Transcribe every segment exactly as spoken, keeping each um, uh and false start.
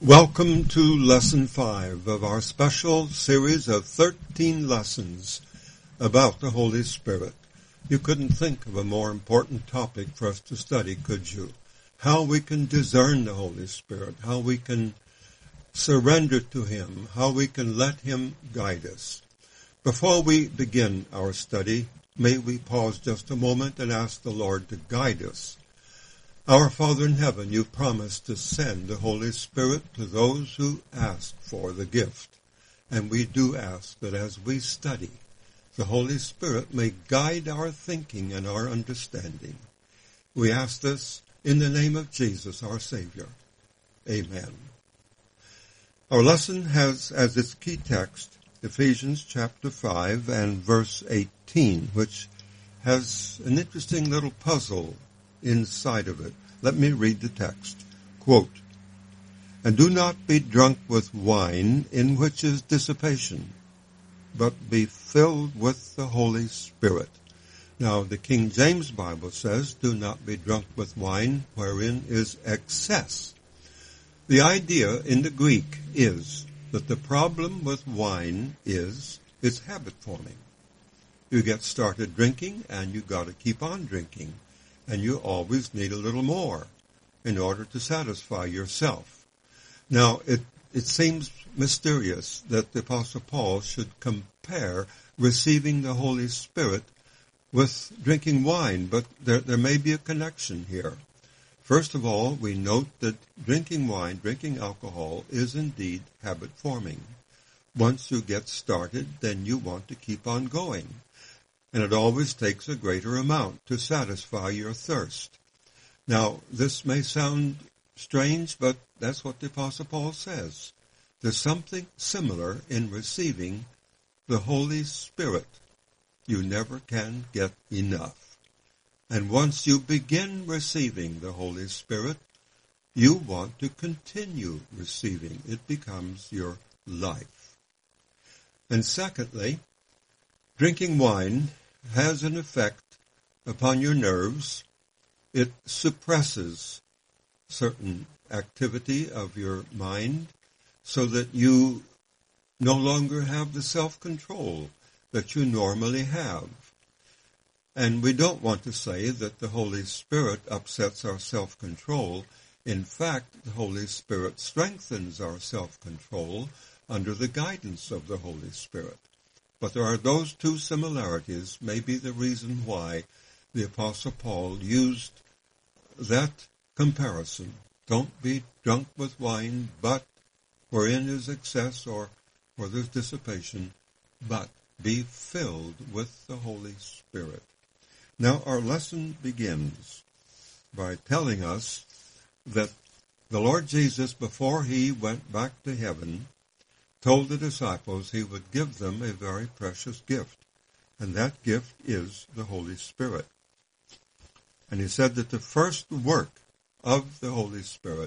Welcome to Lesson five of our special series of thirteen lessons about the Holy Spirit. You couldn't think of a more important topic for us to study, could you? How we can discern the Holy Spirit, how we can surrender to Him, how we can let Him guide us. Before we begin our study, may we pause just a moment and ask the Lord to guide us. Our Father in heaven, you promised to send the Holy Spirit to those who ask for the gift. And we do ask that as we study, the Holy Spirit may guide our thinking and our understanding. We ask this in the name of Jesus, our Savior. Amen. Our lesson has as its key text Ephesians chapter five and verse eighteen, which has an interesting little puzzle inside of it. Let me read the text. Quote, "And do not be drunk with wine, in which is dissipation, but be filled with the Holy Spirit." Now, the King James Bible says, "Do not be drunk with wine, wherein is excess." The idea in the Greek is that the problem with wine is its habit forming. You get started drinking, and you got to keep on drinking. And you always need a little more in order to satisfy yourself. Now, it, it seems mysterious that the Apostle Paul should compare receiving the Holy Spirit with drinking wine, but there, there may be a connection here. First of all, we note that drinking wine, drinking alcohol, is indeed habit-forming. Once you get started, then you want to keep on going. And it always takes a greater amount to satisfy your thirst. Now, this may sound strange, but that's what the Apostle Paul says. There's something similar in receiving the Holy Spirit. You never can get enough. And once you begin receiving the Holy Spirit, you want to continue receiving. It becomes your life. And secondly, drinking wine has an effect upon your nerves. It suppresses certain activity of your mind so that you no longer have the self-control that you normally have. And we don't want to say that the Holy Spirit upsets our self-control. In fact, the Holy Spirit strengthens our self-control under the guidance of the Holy Spirit. But there are those two similarities, may be the reason why the Apostle Paul used that comparison. Don't be drunk with wine, but wherein is excess or where there's dissipation, but be filled with the Holy Spirit. Now our lesson begins by telling us that the Lord Jesus, before he went back to heaven, told the disciples he would give them a very precious gift, and that gift is the Holy Spirit. And he said that the first work of the Holy Spirit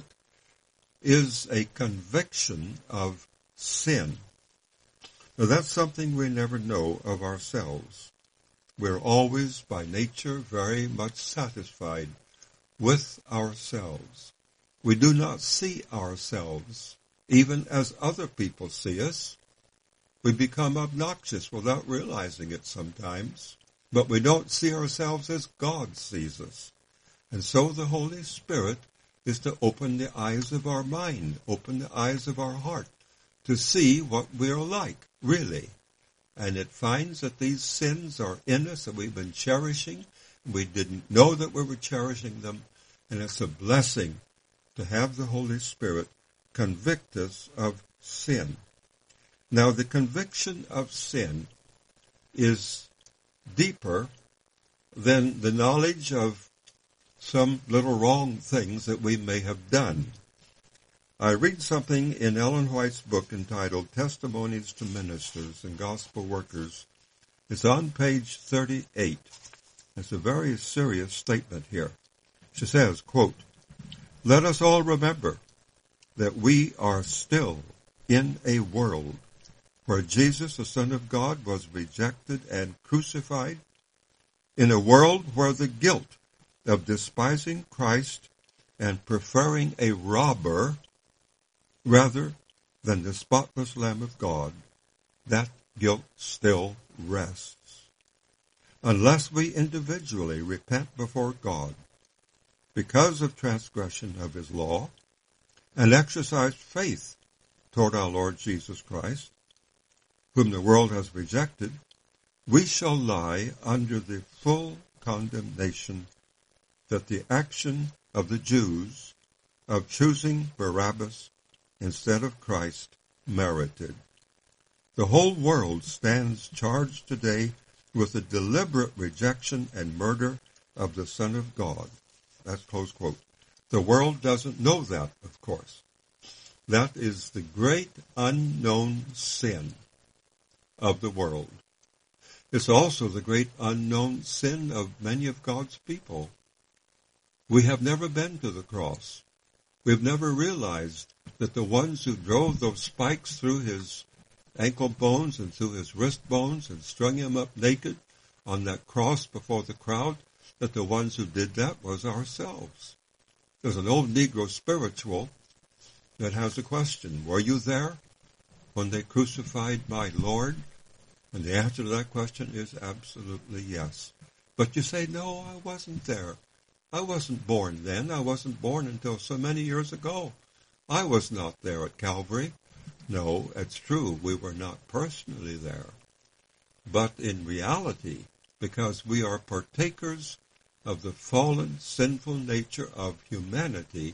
is a conviction of sin. Now that's something we never know of ourselves. We're always by nature very much satisfied with ourselves. We do not see ourselves even as other people see us. We become obnoxious without realizing it sometimes, but we don't see ourselves as God sees us. And so the Holy Spirit is to open the eyes of our mind, open the eyes of our heart, to see what we're like, really. And it finds that these sins are in us that we've been cherishing. We didn't know that we were cherishing them, and it's a blessing to have the Holy Spirit convict us of sin. Now, the conviction of sin is deeper than the knowledge of some little wrong things that we may have done. I read something in Ellen White's book entitled Testimonies to Ministers and Gospel Workers. It's on page thirty-eight. It's a very serious statement here. She says, quote, "Let us all remember that we are still in a world where Jesus, the Son of God, was rejected and crucified, in a world where the guilt of despising Christ and preferring a robber rather than the spotless Lamb of God, that guilt still rests. Unless we individually repent before God because of transgression of his law and exercise faith toward our Lord Jesus Christ, whom the world has rejected, we shall lie under the full condemnation that the action of the Jews of choosing Barabbas instead of Christ merited. The whole world stands charged today with the deliberate rejection and murder of the Son of God. That's close quote. The world doesn't know that, of course. That is the great unknown sin of the world. It's also the great unknown sin of many of God's people. We have never been to the cross. We've never realized that the ones who drove those spikes through his ankle bones and through his wrist bones and strung him up naked on that cross before the crowd, that the ones who did that was ourselves. There's an old Negro spiritual that has a question. Were you there when they crucified my Lord? And the answer to that question is absolutely yes. But you say, no, I wasn't there. I wasn't born then. I wasn't born until so many years ago. I was not there at Calvary. No, it's true, we were not personally there. But in reality, because we are partakers of the fallen, sinful nature of humanity,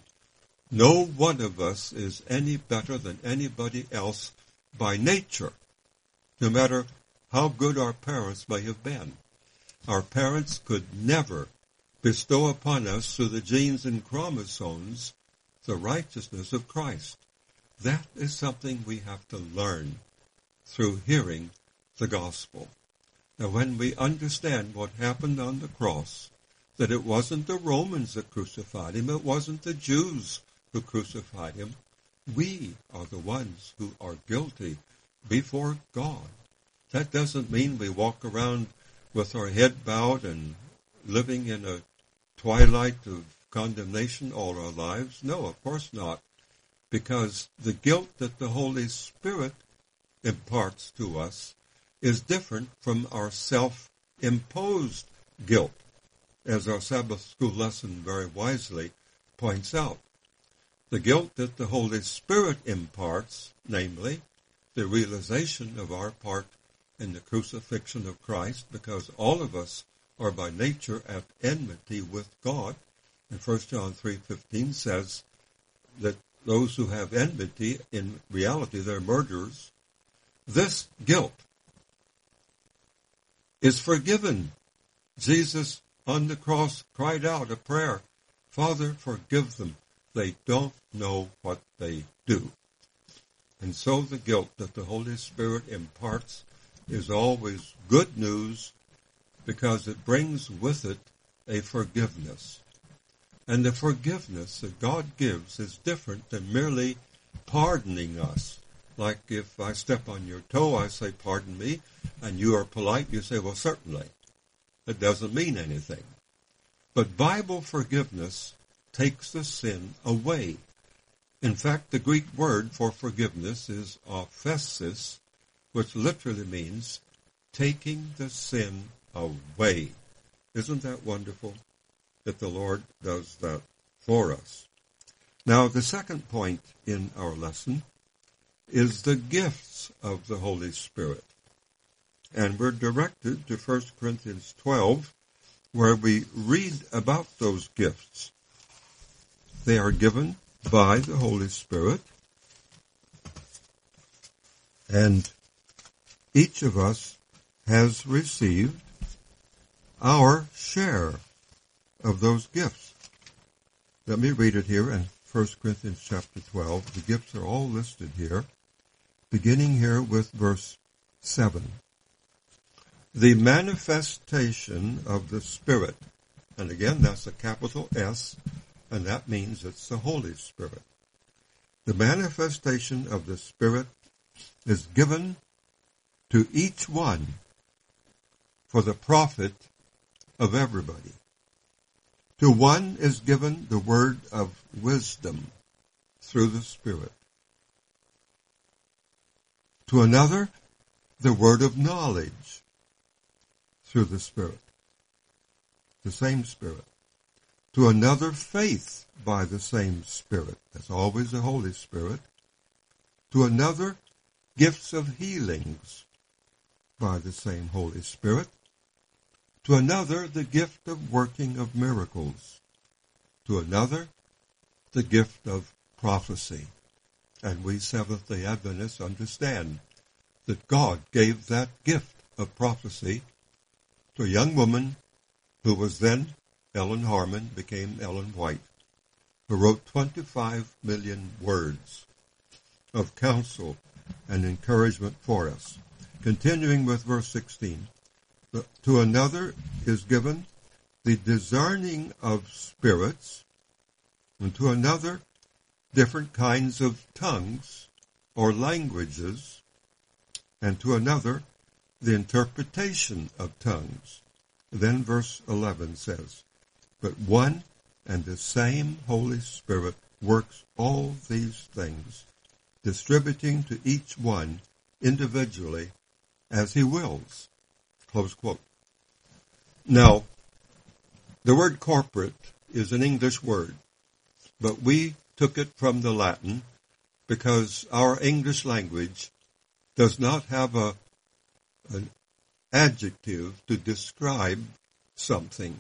no one of us is any better than anybody else by nature, no matter how good our parents may have been. Our parents could never bestow upon us through the genes and chromosomes the righteousness of Christ. That is something we have to learn through hearing the gospel. Now, when we understand what happened on the cross, that it wasn't the Romans that crucified him, it wasn't the Jews who crucified him, we are the ones who are guilty before God. That doesn't mean we walk around with our head bowed and living in a twilight of condemnation all our lives. No, of course not. Because the guilt that the Holy Spirit imparts to us is different from our self-imposed guilt, as our Sabbath school lesson very wisely points out. The guilt that the Holy Spirit imparts, namely, the realization of our part in the crucifixion of Christ, because all of us are by nature at enmity with God. And First John three fifteen says that those who have enmity, in reality, they're murderers. This guilt is forgiven. Jesus on the cross cried out a prayer, Father, forgive them. They don't know what they do. And so the guilt that the Holy Spirit imparts is always good news because it brings with it a forgiveness. And the forgiveness that God gives is different than merely pardoning us. Like if I step on your toe, I say, pardon me, and you are polite, you say, well, certainly. It doesn't mean anything. But Bible forgiveness takes the sin away. In fact, the Greek word for forgiveness is aphesis, which literally means taking the sin away. Isn't that wonderful that the Lord does that for us? Now, the second point in our lesson is the gifts of the Holy Spirit. And we're directed to First Corinthians twelve, where we read about those gifts. They are given by the Holy Spirit, and each of us has received our share of those gifts. Let me read it here in First Corinthians chapter twelve. The gifts are all listed here, beginning here with verse seven. The manifestation of the Spirit, and again that's a capital S, and that means it's the Holy Spirit. The manifestation of the Spirit is given to each one for the profit of everybody. To one is given the word of wisdom through the Spirit. To another, the word of knowledge through the Spirit, the same Spirit. To another, faith by the same Spirit. That's always the Holy Spirit. To another, gifts of healings by the same Holy Spirit. To another, the gift of working of miracles. To another, the gift of prophecy. And we Seventh-day Adventists understand that God gave that gift of prophecy to a young woman who was then Ellen Harmon, became Ellen White, who wrote twenty-five million words of counsel and encouragement for us. Continuing with verse sixteen, to another is given the discerning of spirits, and to another different kinds of tongues or languages, and to another the interpretation of tongues. Then verse eleven says, but one and the same Holy Spirit works all these things, distributing to each one individually as he wills. Close quote. Now, the word corporate is an English word, but we took it from the Latin because our English language does not have a an adjective to describe something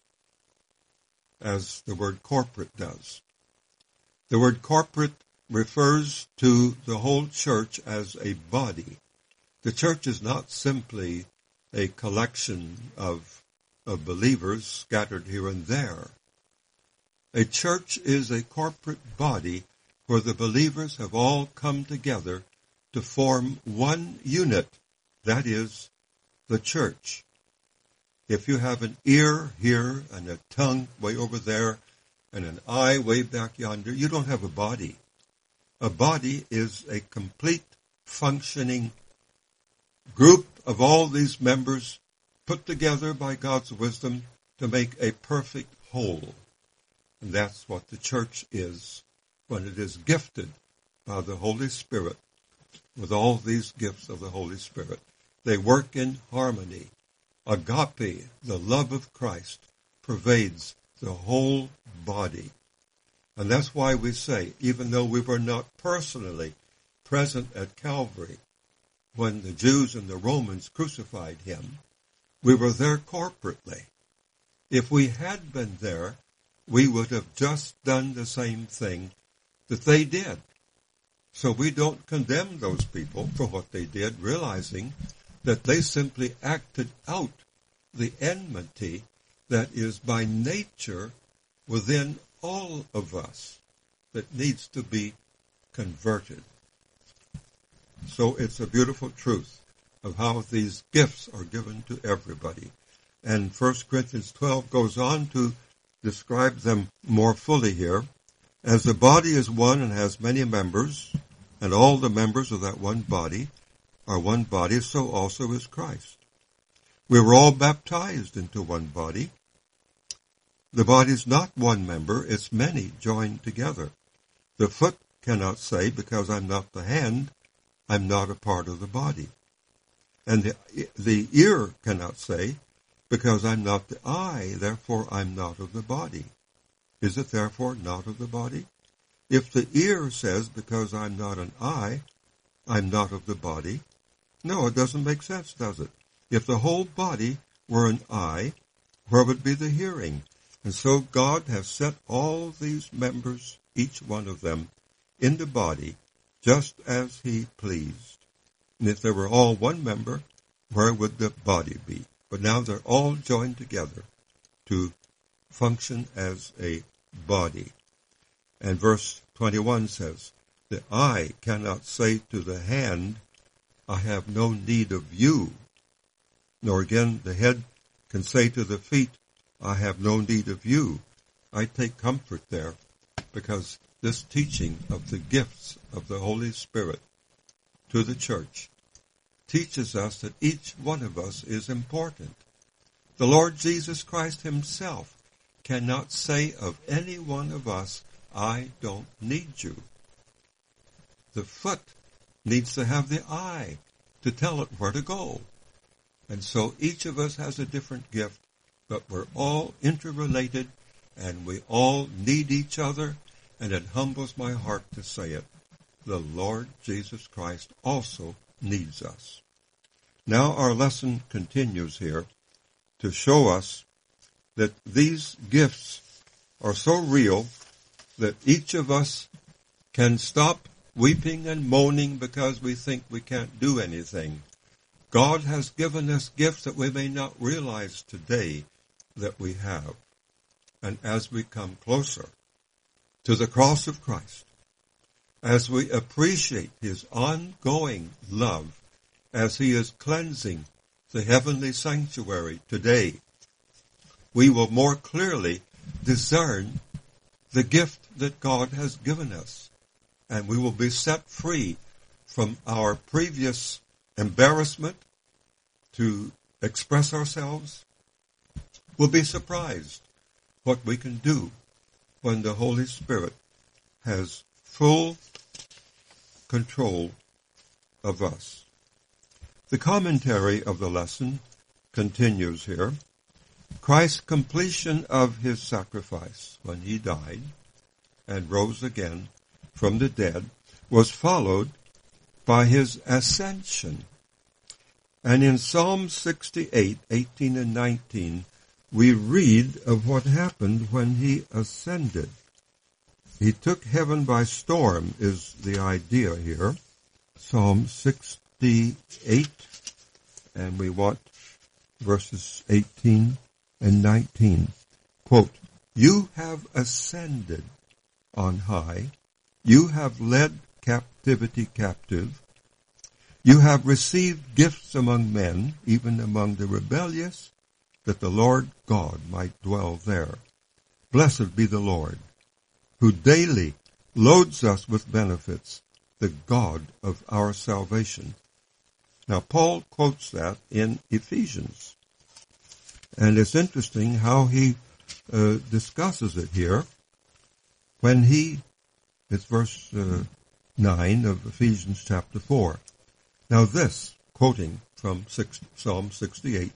as the word corporate does. The word corporate refers to the whole church as a body. The church is not simply a collection of, of believers scattered here and there. A church is a corporate body where the believers have all come together to form one unit, that is, the church. If you have an ear here and a tongue way over there and an eye way back yonder, you don't have a body. A body is a complete functioning group of all these members put together by God's wisdom to make a perfect whole. And that's what the church is when it is gifted by the Holy Spirit with all these gifts of the Holy Spirit. They work in harmony. Agape, the love of Christ, pervades the whole body. And that's why we say, even though we were not personally present at Calvary when the Jews and the Romans crucified him, we were there corporately. If we had been there, we would have just done the same thing that they did. So we don't condemn those people for what they did, realizing that they simply acted out the enmity that is by nature within all of us that needs to be converted. So it's a beautiful truth of how these gifts are given to everybody. And First Corinthians twelve goes on to describe them more fully here. As the body is one and has many members, and all the members of that one body are one body, so also is Christ. We were all baptized into one body. The body is not one member, it's many joined together. The foot cannot say, because I'm not the hand, I'm not a part of the body. And the, the ear cannot say, because I'm not the eye, therefore I'm not of the body. Is it therefore not of the body? If the ear says, because I'm not an eye, I'm not of the body, no, it doesn't make sense, does it? If the whole body were an eye, where would be the hearing? And so God has set all these members, each one of them, in the body, just as he pleased. And if they were all one member, where would the body be? But now they're all joined together to function as a body. And verse twenty-one says, the eye cannot say to the hand, I have no need of you. Nor again the head can say to the feet, I have no need of you. I take comfort there because this teaching of the gifts of the Holy Spirit to the church teaches us that each one of us is important. The Lord Jesus Christ himself cannot say of any one of us, I don't need you. The foot needs to have the eye to tell it where to go. And so each of us has a different gift, but we're all interrelated, and we all need each other, and it humbles my heart to say it. The Lord Jesus Christ also needs us. Now our lesson continues here to show us that these gifts are so real that each of us can stop weeping and moaning because we think we can't do anything. God has given us gifts that we may not realize today that we have. And as we come closer to the cross of Christ, as we appreciate his ongoing love, as he is cleansing the heavenly sanctuary today, we will more clearly discern the gift that God has given us, and we will be set free from our previous embarrassment to express ourselves. We'll be surprised what we can do when the Holy Spirit has full control of us. The commentary of the lesson continues here. Christ's completion of his sacrifice when he died and rose again from the dead was followed by his ascension. And in Psalm sixty-eight, eighteen and nineteen, we read of what happened when he ascended. He took heaven by storm is the idea here. Psalm sixty-eight, and we want verses eighteen and nineteen. Quote, "You have ascended on high. You have led captivity captive. You have received gifts among men, even among the rebellious, that the Lord God might dwell there. Blessed be the Lord, who daily loads us with benefits, the God of our salvation." Now, Paul quotes that in Ephesians. And it's interesting how he uh, discusses it here when he, it's verse uh, nine of Ephesians chapter four. Now this, quoting from six, Psalm sixty-eight,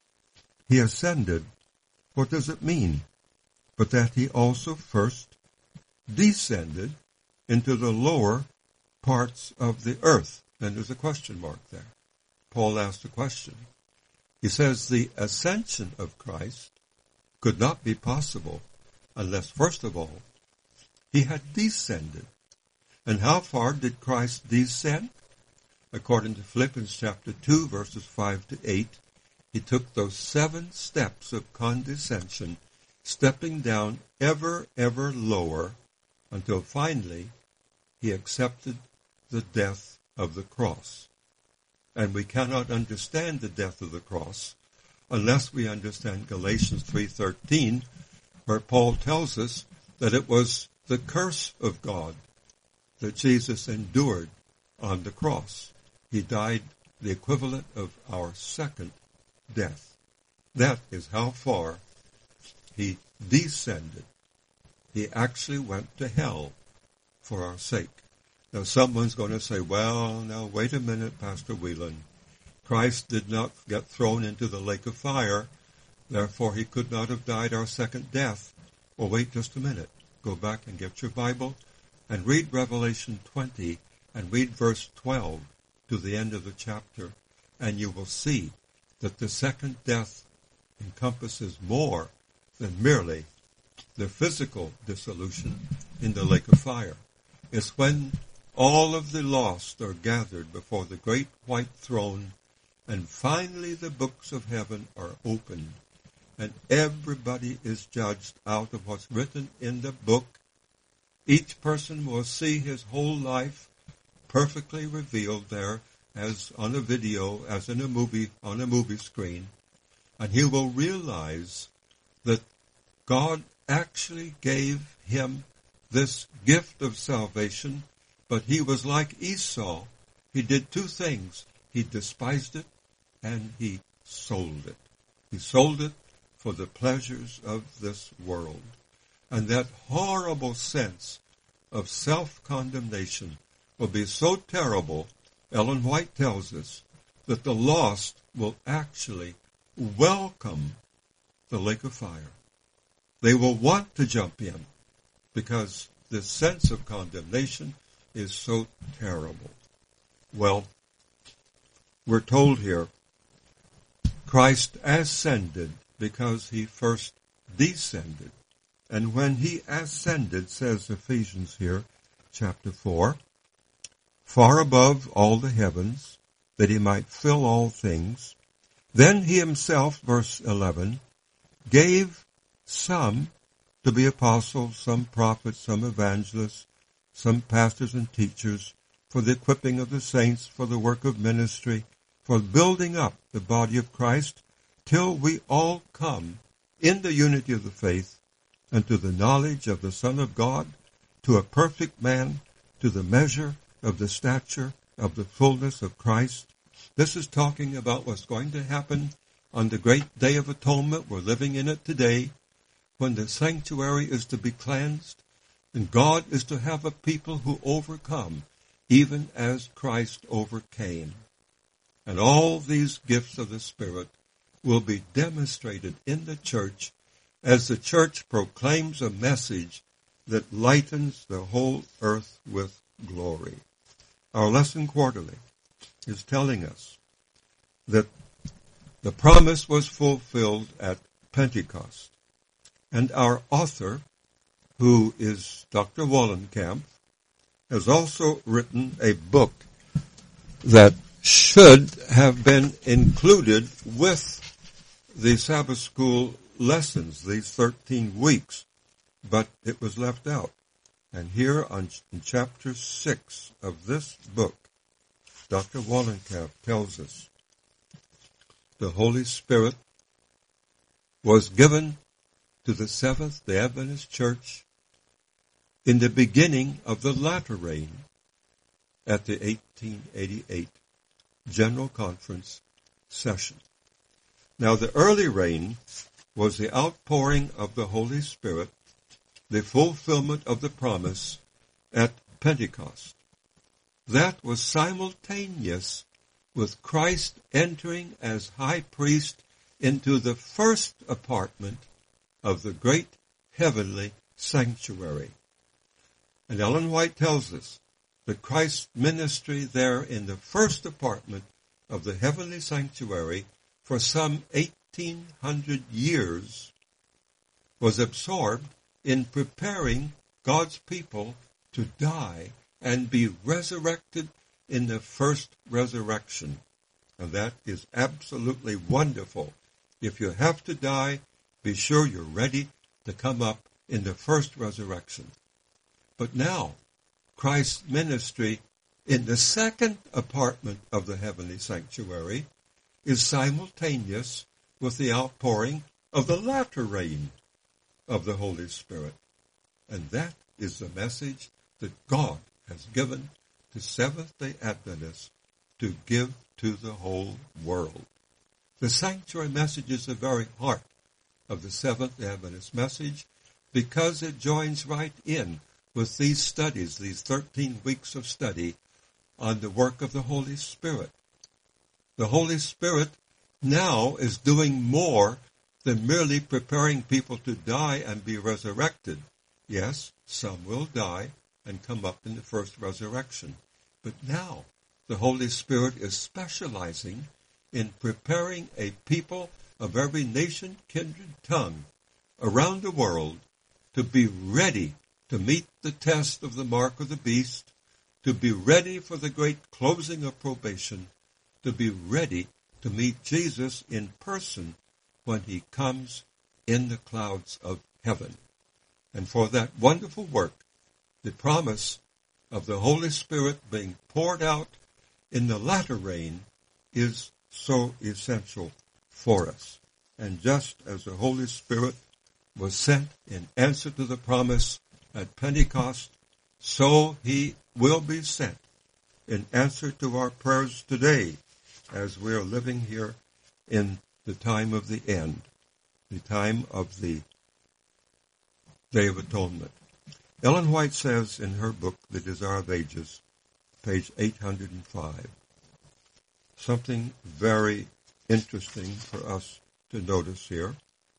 he ascended, what does it mean? But that he also first descended into the lower parts of the earth. And there's a question mark there. Paul asked a question. He says the ascension of Christ could not be possible unless, first of all, he had descended. And how far did Christ descend? According to Philippians chapter two, verses five to eight, he took those seven steps of condescension, stepping down ever, ever lower, until finally he accepted the death of the cross. And we cannot understand the death of the cross unless we understand Galatians three thirteen, where Paul tells us that it was the curse of God that Jesus endured on the cross. He died the equivalent of our second death. That is how far he descended. He actually went to hell for our sake. Now someone's going to say, well, now wait a minute, Pastor Whelan. Christ did not get thrown into the lake of fire, therefore he could not have died our second death. Well, wait just a minute. Go back and get your Bible and read Revelation twenty and read verse twelve to the end of the chapter, and you will see that the second death encompasses more than merely the physical dissolution in the lake of fire. It's when all of the lost are gathered before the great white throne, and finally the books of heaven are opened, and everybody is judged out of what's written in the book. Each person will see his whole life perfectly revealed there as on a video, as in a movie, on a movie screen, and he will realize that God actually gave him this gift of salvation, but he was like Esau. He did two things. He despised it and he sold it. He sold it for the pleasures of this world. And that horrible sense of self-condemnation will be so terrible Ellen White tells us that the lost will actually welcome the lake of fire. They will want to jump in because the sense of condemnation is so terrible. Well, we're told here, Christ ascended because he first descended. And when he ascended, says Ephesians here, chapter four, far above all the heavens, that he might fill all things, then he himself, verse eleven, gave some to be apostles, some prophets, some evangelists, some pastors and teachers, for the equipping of the saints, for the work of ministry, for building up the body of Christ, till we all come in the unity of the faith, and to the knowledge of the Son of God, to a perfect man, to the measure of the stature of the fullness of Christ. This is talking about what's going to happen on the great day of atonement. We're living in it today, when the sanctuary is to be cleansed, and God is to have a people who overcome, even as Christ overcame. And all these gifts of the Spirit will be demonstrated in the church as the church proclaims a message that lightens the whole earth with glory. Our lesson quarterly is telling us that the promise was fulfilled at Pentecost. And our author, who is Doctor Wallenkamp, has also written a book that should have been included with the Sabbath school lessons, these thirteen weeks, but it was left out. And here on in chapter six of this book, Doctor Wallenkamp tells us the Holy Spirit was given to the Seventh-day Adventist Church in the beginning of the latter rain at the eighteen eighty-eight General Conference session. Now, the early rain was the outpouring of the Holy Spirit, the fulfillment of the promise at Pentecost. That was simultaneous with Christ entering as high priest into the first apartment of the great heavenly sanctuary. And Ellen White tells us that Christ's ministry there in the first apartment of the heavenly sanctuary for some eighteen hundred years was absorbed in preparing God's people to die and be resurrected in the first resurrection. And that is absolutely wonderful. If you have to die, be sure you're ready to come up in the first resurrection. But now, Christ's ministry in the second apartment of the heavenly sanctuary is simultaneous with the outpouring of the latter rain of the Holy Spirit. And that is the message that God has given to Seventh-day Adventists to give to the whole world. The sanctuary message is the very heart of the Seventh-day Adventist message because it joins right in with these studies, these thirteen weeks of study on the work of the Holy Spirit. The Holy Spirit now is doing more than merely preparing people to die and be resurrected. Yes, some will die and come up in the first resurrection. But now the Holy Spirit is specializing in preparing a people of every nation, kindred, tongue around the world to be ready to meet the test of the mark of the beast, to be ready for the great closing of probation, to be ready to meet Jesus in person when he comes in the clouds of heaven. And for that wonderful work, the promise of the Holy Spirit being poured out in the latter rain is so essential for us. And just as the Holy Spirit was sent in answer to the promise at Pentecost, so he will be sent in answer to our prayers today as we are living here in the time of the end, the time of the Day of Atonement. Ellen White says in her book, The Desire of Ages, page eight hundred five. Something very interesting for us to notice here.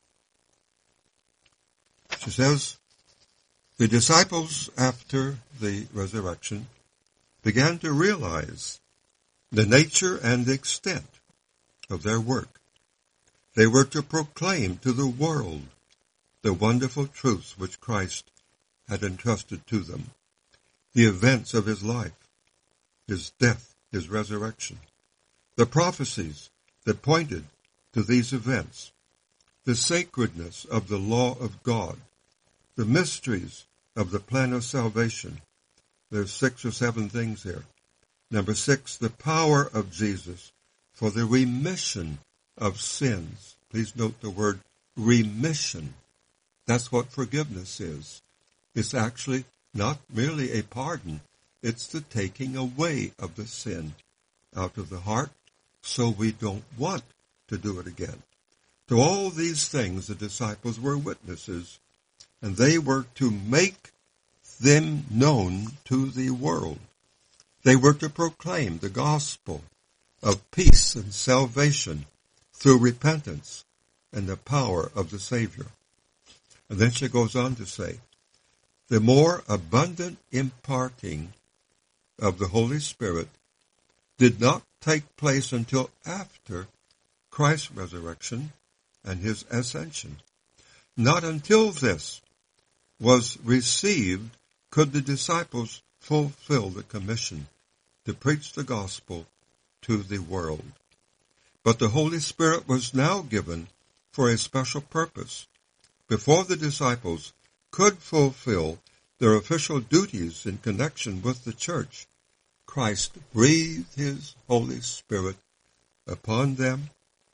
She says, the disciples after the resurrection began to realize the nature and the extent of their work. They were to proclaim to the world the wonderful truths which Christ had entrusted to them, the events of his life, his death, his resurrection, the prophecies that pointed to these events, the sacredness of the law of God, the mysteries of the plan of salvation. There's six or seven things here. Number six, the power of Jesus for the remission of sins. Please note the word remission. That's what forgiveness is. It's actually not merely a pardon. It's the taking away of the sin out of the heart so we don't want to do it again. To all these things the disciples were witnesses, and they were to make them known to the world. They were to proclaim the gospel of peace and salvation through repentance and the power of the Savior. And then she goes on to say, the more abundant imparting of the Holy Spirit did not take place until after Christ's resurrection and his ascension. Not until this was received could the disciples fulfill the commission to preach the gospel to the world. But the Holy Spirit was now given for a special purpose. Before the disciples could fulfill their official duties in connection with the church, Christ breathed his Holy Spirit upon them.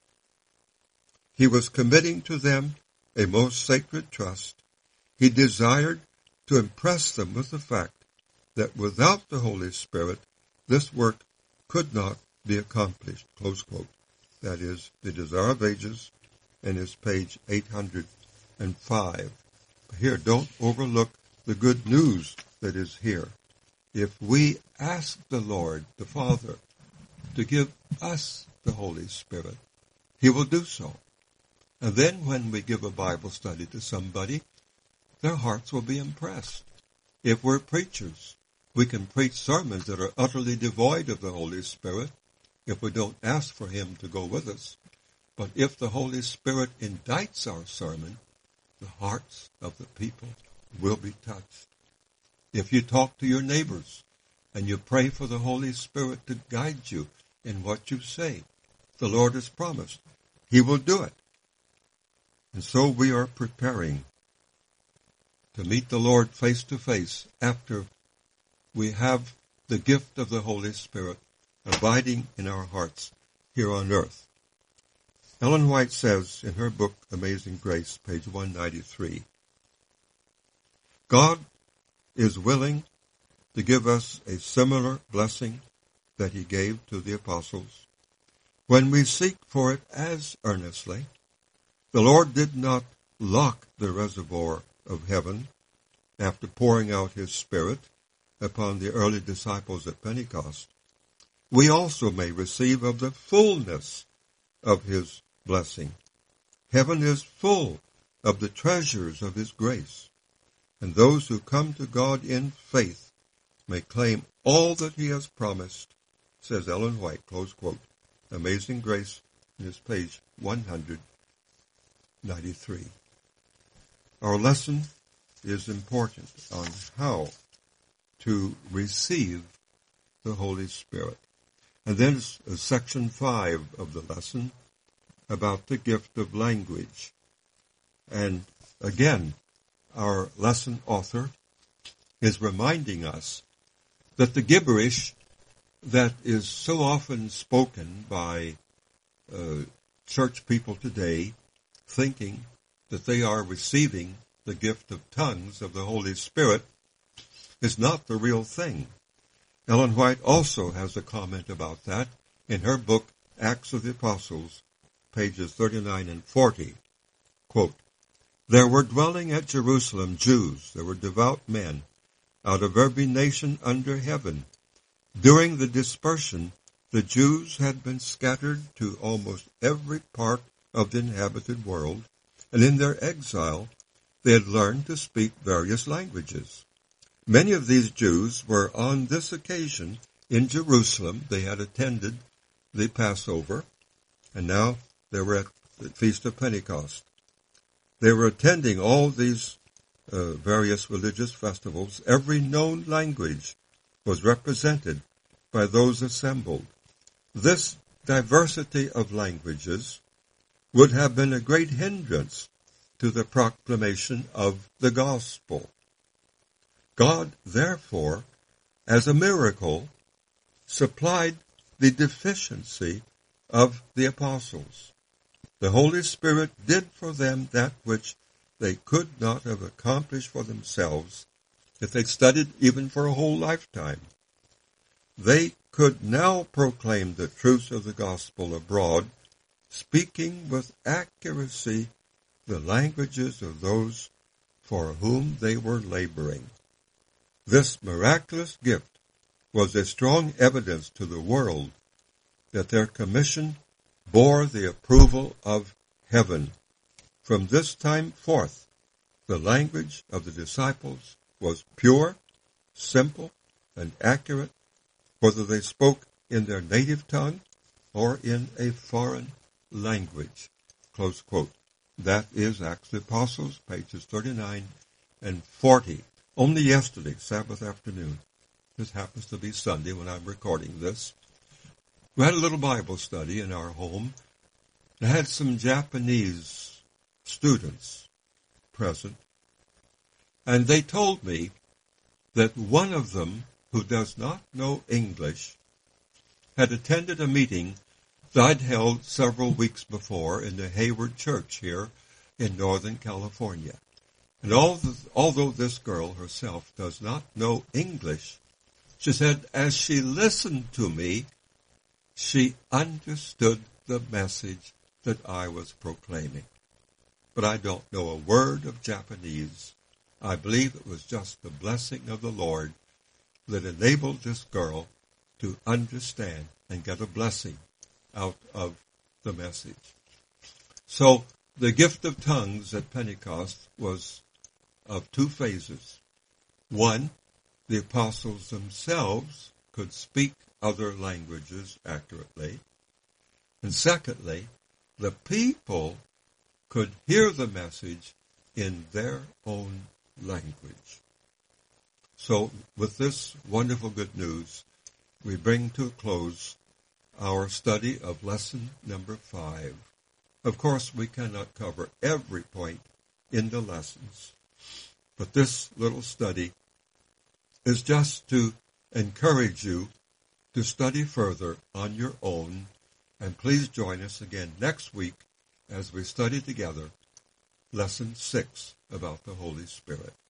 He was committing to them a most sacred trust. He desired to impress them with the fact that without the Holy Spirit, this work could not be accomplished. Close quote. That is the Desire of Ages, and is page eight hundred five. Here, don't overlook the good news that is here. If we ask the Lord, the Father, to give us the Holy Spirit, he will do so. And then when we give a Bible study to somebody, their hearts will be impressed. If we're preachers, we can preach sermons that are utterly devoid of the Holy Spirit if we don't ask for him to go with us. But if the Holy Spirit indicts our sermon, the hearts of the people will be touched. If you talk to your neighbors and you pray for the Holy Spirit to guide you in what you say, the Lord has promised he will do it. And so we are preparing to meet the Lord face to face after we have the gift of the Holy Spirit abiding in our hearts here on earth. Ellen White says in her book, Amazing Grace, page one ninety-three, God is willing to give us a similar blessing that he gave to the apostles. When we seek for it as earnestly, the Lord did not lock the reservoir of heaven after pouring out his Spirit upon the early disciples at Pentecost. We also may receive of the fullness of his blessing. Heaven is full of the treasures of his grace, and those who come to God in faith may claim all that he has promised, says Ellen White, close quote. Amazing Grace, in this page one ninety-three. Our lesson is important on how to receive the Holy Spirit. And then uh, section five of the lesson about the gift of language. And again, our lesson author is reminding us that the gibberish that is so often spoken by uh, church people today, thinking that they are receiving the gift of tongues of the Holy Spirit, is not the real thing. Ellen White also has a comment about that in her book, Acts of the Apostles, pages thirty-nine and forty. Quote, there were dwelling at Jerusalem Jews, there were devout men, out of every nation under heaven. During the dispersion, the Jews had been scattered to almost every part of the inhabited world, and in their exile, they had learned to speak various languages. Many of these Jews were on this occasion in Jerusalem. They had attended the Passover, and now they were at the Feast of Pentecost. They were attending all these uh, various religious festivals. Every known language was represented by those assembled. This diversity of languages would have been a great hindrance to the proclamation of the gospel. God, therefore, as a miracle, supplied the deficiency of the apostles. The Holy Spirit did for them that which they could not have accomplished for themselves if they studied even for a whole lifetime. They could now proclaim the truth of the gospel abroad, speaking with accuracy the languages of those for whom they were laboring. This miraculous gift was a strong evidence to the world that their commission bore the approval of heaven. From this time forth, the language of the disciples was pure, simple, and accurate, whether they spoke in their native tongue or in a foreign language. Close quote. That is Acts of the Apostles, pages thirty-nine and forty. Only yesterday, Sabbath afternoon, this happens to be Sunday when I'm recording this, we had a little Bible study in our home. I had some Japanese students present, and they told me that one of them, who does not know English, had attended a meeting that I'd held several weeks before in the Hayward Church here in Northern California. And although this girl herself does not know English, she said as she listened to me, she understood the message that I was proclaiming. But I don't know a word of Japanese. I believe it was just the blessing of the Lord that enabled this girl to understand and get a blessing out of the message. So the gift of tongues at Pentecost was of two phases. One, the apostles themselves could speak other languages accurately. And secondly, the people could hear the message in their own language. So with this wonderful good news, we bring to a close our study of lesson number five. Of course, we cannot cover every point in the lessons, but this little study is just to encourage you to study further on your own, and please join us again next week as we study together lesson six about the Holy Spirit.